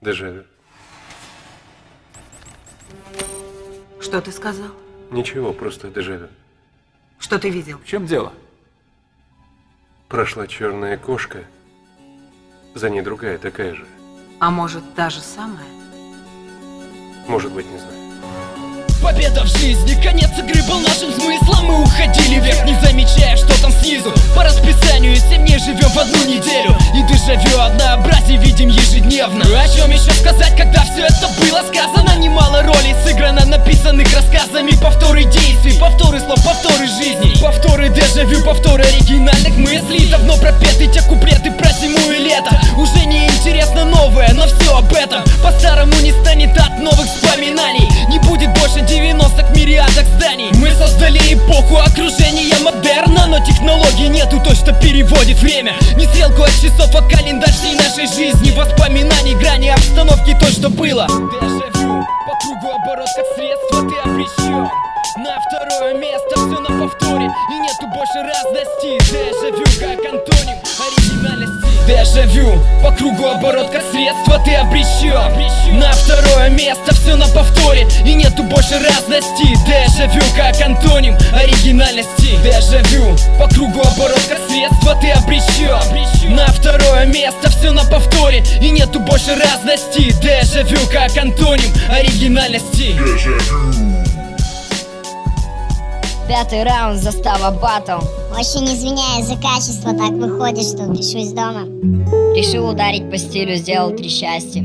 Дежавю. Что ты сказал? Ничего, просто дежавю. Что ты видел? В чем дело? Прошла черная кошка, за ней другая такая же. А может, та же самая? Может быть, не знаю. Победа в жизни, конец игры был нашим смыслом. Мы уходили вверх, не замечая, что там снизу. По расписанию 7 дней живем в одну неделю. И дежавю однообразие видим ежедневно. О чем еще сказать, когда все это было сказано? Немало ролей сыграно, написанных рассказами. Повторы действий, повторы слов, повторы жизни. Повторы дежавю, повторы оригинальных мыслей. Давно пропеты те куплеты про зиму и лето. Уже не интересно новое, но все об этом. По-старому не станет от новых вспоминаний. Не будет больше 90-х мириадах зданий. Мы создали эпоху окружения модерна, но технологий нету той, что переводит время. Не стрелку от часов, а календарь всей нашей жизни. Воспоминаний, грани обстановки той, что было. Дежавю, по кругу оборот как средство ты обречен на второе место, все на повторе. И нету больше разности. Дежавю как антоним оригинальности. Дежавю, по кругу оборот как средство ты обречен на второе место, все на повторе. И нету больше разности. Дежавю как антоним оригинальности. Дежавю, по кругу оборот как средство ты обречен на второе место, все на повторе. И нету больше разности. Дежавю как антоним оригинальности. Пятый раунд, застава батл. Очень извиняюсь за качество, так выходит, что пишу из дома. Решил ударить по стилю, сделал 3 счастья.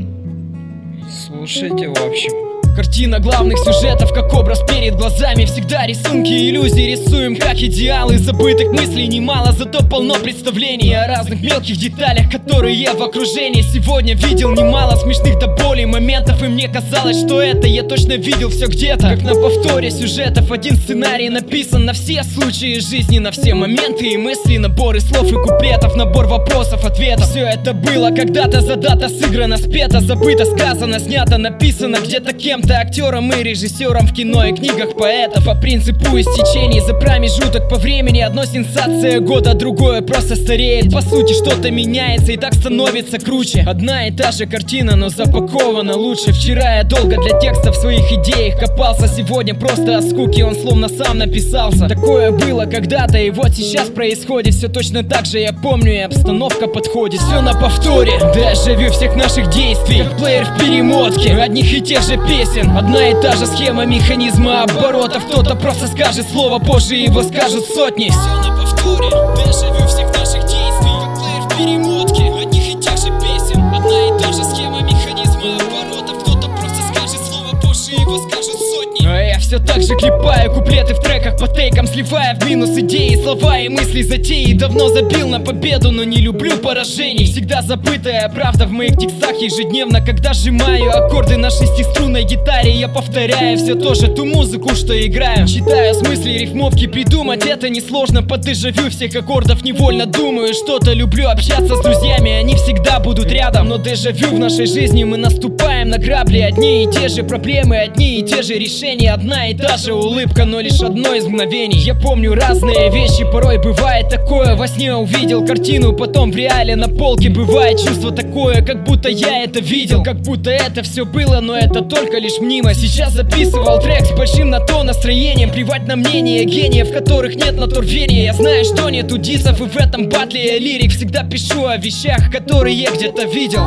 Слушайте, в общем, картина главных сюжетов, как образ перед глазами. Всегда рисунки и иллюзии рисуем, как идеалы. Забытых мыслей немало, зато полно представлений о разных мелких деталях, которые в окружении. Сегодня видел немало смешных до боли моментов, и мне казалось, что это я точно видел все где-то. Как на повторе сюжетов один сценарий написан на все случаи жизни, на все моменты и мысли, наборы слов и куплетов, набор вопросов, ответов. Все это было когда-то задато, сыграно, спето, забыто, сказано, снято, написано где-то кем-то, актером и режиссером в кино и книгах поэтов. По принципу истечений за промежуток по времени. Одно сенсация года, другое просто стареет. По сути что-то меняется и так становится круче. Одна и та же картина, но запакована лучше. Вчера я долго для текста в своих идеях копался. Сегодня просто от скуки он словно сам написался. Такое было когда-то и вот сейчас происходит. Все точно так же я помню и обстановка подходит. Все на повторе, дежавю всех наших действий, как плеер в перемотке одних и тех же песен. Одна и та же схема механизма оборотов. Кто-то просто скажет слово, позже его скажут сотни. Все на повторе, дежавю всех наших действий, как плеер в перемотке одних и тех же песен. Одна и та же схема механизма оборотов. Кто-то просто скажет слово, позже его скажут сотни. А я все так же клепаю куплеты в треках по тейкам, сливая в минус идеи, слова и мысли, затеи. Давно забил на победу, но не люблю поражений. Всегда забытая правда в моих текстах ежедневно. Когда сжимаю аккорды на шестиструнной гитаре, я повторяю все то же, ту музыку, что играю. Читаю смысли рифмовки, придумать это несложно. По дежавю всех аккордов невольно думаю что-то. Люблю общаться с друзьями, они всегда будут рядом. Но дежавю в нашей жизни мы наступаем на грабли. Одни и те же проблемы, одни и те же решения. Одна и та же улыбка, но лишь одно из мгновений. Я помню разные вещи, порой бывает такое. Во сне увидел картину, потом в реале на полке. Бывает чувство такое, как будто я это видел, как будто это все было, но это только лишь мнимо. Сейчас записывал трек с большим на то настроением. Плевать на мнение гениев, в которых нет на то рвения. Я знаю, что нету дисов, и в этом батле я лирик. Всегда пишу о вещах, которые где-то видел.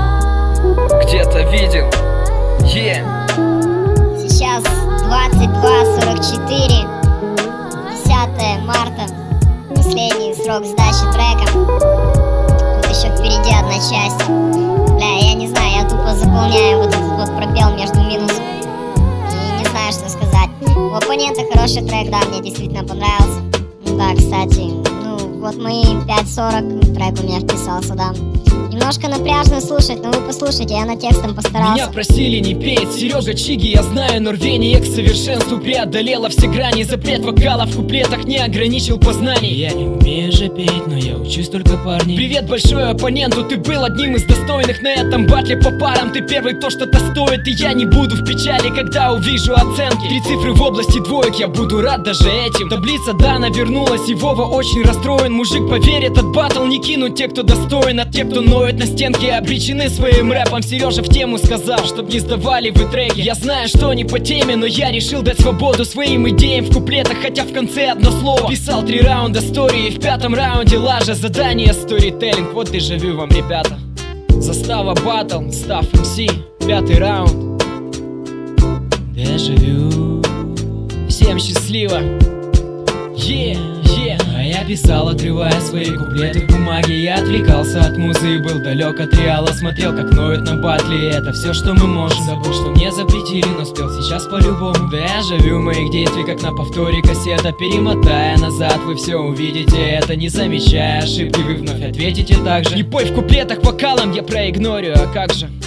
Где-то видел. Сейчас 22:44, 10 марта, последний срок сдачи трека. Тут еще впереди одна часть. Бля, я не знаю, я тупо заполняю вот этот вот пробел между минусом. И не знаю, что сказать. У оппонента хороший трек, да, мне действительно понравился. Ну да, кстати, вот мои 5:40 трек у меня вписался, да. Немножко напряжно слушать, но вы послушайте, я над текстом постарался. Меня просили не петь, Сережа Чиги, я знаю, но рвение к совершенству преодолело все грани. Запрет вокала в куплетах не ограничил познаний. Я не умею же петь, но я учусь только парни. Привет большой оппоненту, ты был одним из достойных на этом батле по парам. Ты первый, кто что-то стоит, и я не буду в печали, когда увижу оценки. 3 цифры в области двоек, я буду рад даже этим. Таблица Дана вернулась, и Вова очень расстроен. Мужик, поверь, этот батл не кинут те, кто достоин, а те, кто что ноют на стенке, обречены своим рэпом. Сережа в тему сказал, чтоб не сдавали вы треки. Я знаю, что не по теме, но я решил дать свободу своим идеям в куплетах, хотя в конце одно слово. Писал 3 раунда истории, и в 5-м раунде лажа. Задание сторителлинг, вот дежавю вам, ребята. Застава батл, став МС, 5-й раунд. Дежавю. Всем счастливо. А я писал, отрывая свои куплеты в бумаге. Я отвлекался от музы и был далек от реала. Смотрел, как ноют на батле, это все, что мы можем. Забыл, что мне запретили, но спел сейчас по-любому. Дежавю моих действий, как на повторе кассета. Перемотая назад, вы все увидите это. Не замечая ошибки, вы вновь ответите так же. И пой в куплетах вокалом я проигнорю, а как же?